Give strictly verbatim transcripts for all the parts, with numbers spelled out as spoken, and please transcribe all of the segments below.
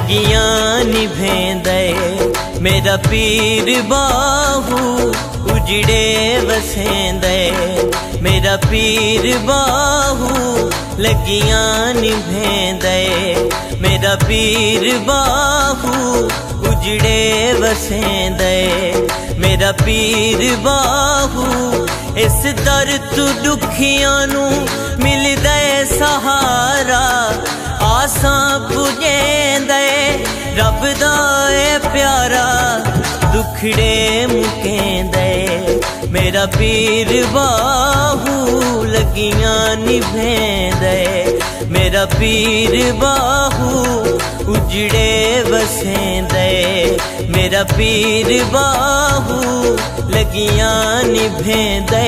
लगियां निभेंदे मेरा पीर बाहू उजड़े वसेंदे मेरा पीर बाहू लगियां निभेंदे मेरा पीर बाहू उजड़े वसेंदे मेरा पीर बाहू इस दर तू दुखियां नू मिलदा सहारा आसां पुजेंदे रब दा ए प्यारा दुखड़े मुकेंदे मेरा पीर बाहू लगियां निभेंदे मेरा पीर बाहू उजड़े वसेंदे मेरा पीर बाहू लगियां निभेंदे।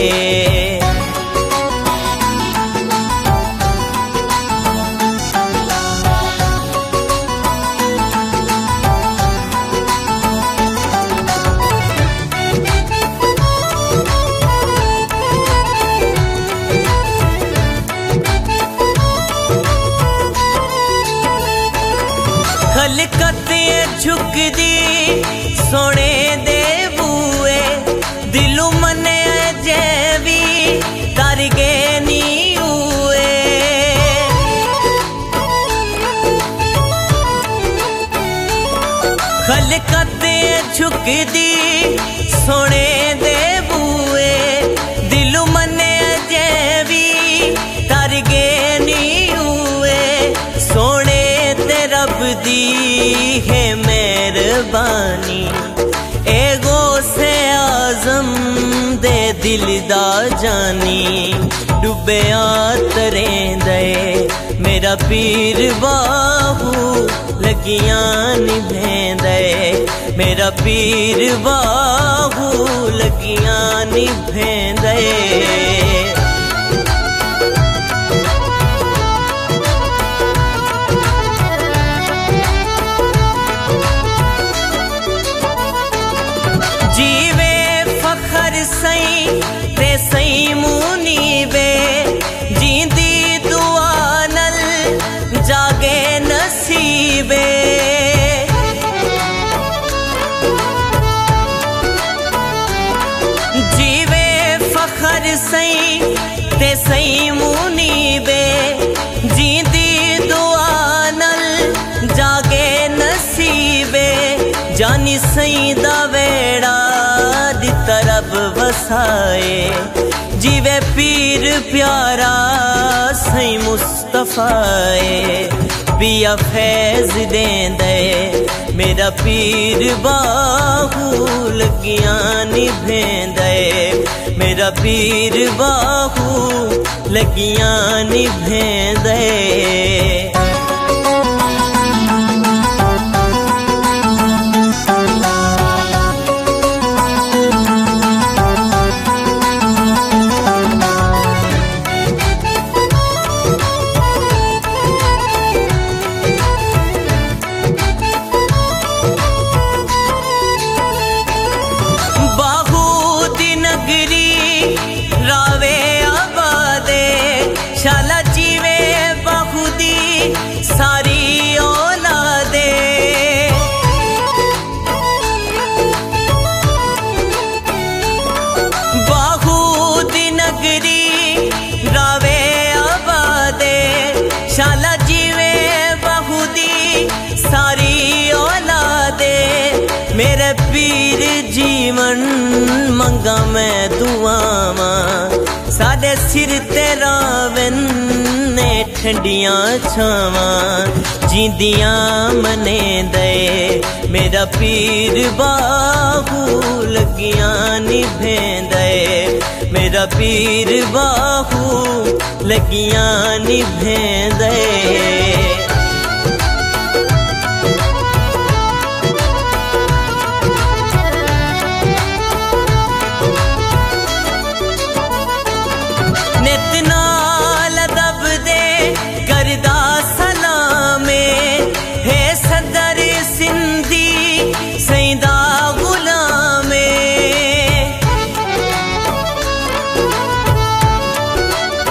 खलकत झुकदी सोने दे बूए दिलू मने जैवी तर गे नी हुए खलकत झुकदी सोने दे बूए दिलू मने जैवी तर गे नी हुए सोने ते रब दी है मेहरबानी ए गौसे आजम दे दिल दा जानी डुबया तरेंदे मेरा पीर बाहू लगियां निभेंदे मेरा पीर बाहू लगियां निभेंदे। जीवे फखर सई ते सई मुनीबे जींदी दुआ नल जागे नसीबे जीवे फखर सई ते सई मुनीबे जींदी दुआ नल जागे नसीबे जानी सई दा वेड़ा दी तरफ वसाए जीवे पीर प्यारा सई मुस्तफाए पिया फैज देंदे मेरा पीर बाहू लगियां निभेंदे मेरा पीर बाहू लगियां निभेंदे। रावे आबादे शाला जीवे बाहुदी सारी औलादे बाहुदी नगरी रावे आबादे शाला जीवे बाहुदी सारी औलादे मेरे पीर जीवन मंगा मैं दुआवा साडे सिर ते रावन ने ठंडियां छावा जींदियां मने दे मेरा पीर बाहू लगियां निभेंदे मेरा पीर बाहू लगियां निभेंदे। नितनाल दब दे करदा सलामे है सदर सिंधी सईदा गुलामे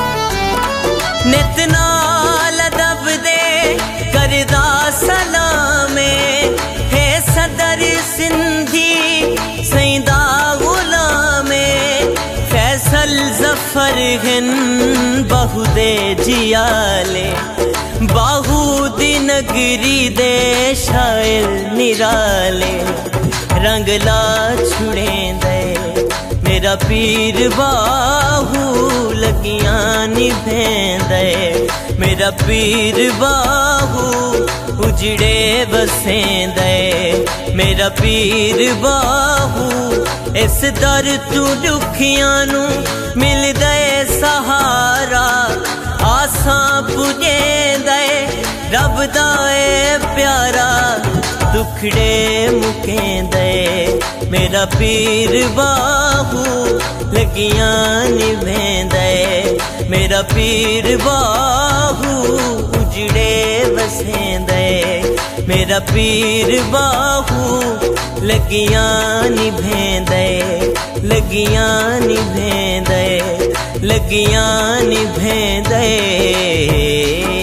नितनाल दब दे करदा सलामे हिन बहु दे जियाले बाहू दी नगरी दे शायल निराले रंगला छुड़े दे मेरा पीर बाहू लगियां निभेंदे मेरा पीर बाहू उजड़े बसेंदे मेरा पीर बाहू इस दर तू दुखियां नू मिल दे सहारा आसां पुजेंदे रब दा ए प्यारा दुखड़े मुकेंदे मेरा पीर बाहू लगियां निभेंदे मेरा पीर बाहू उजड़े बसेंदे मेरा पीर बाहू लगियां निभेंदे लगियां निभेंदे लगियां निभेंदे।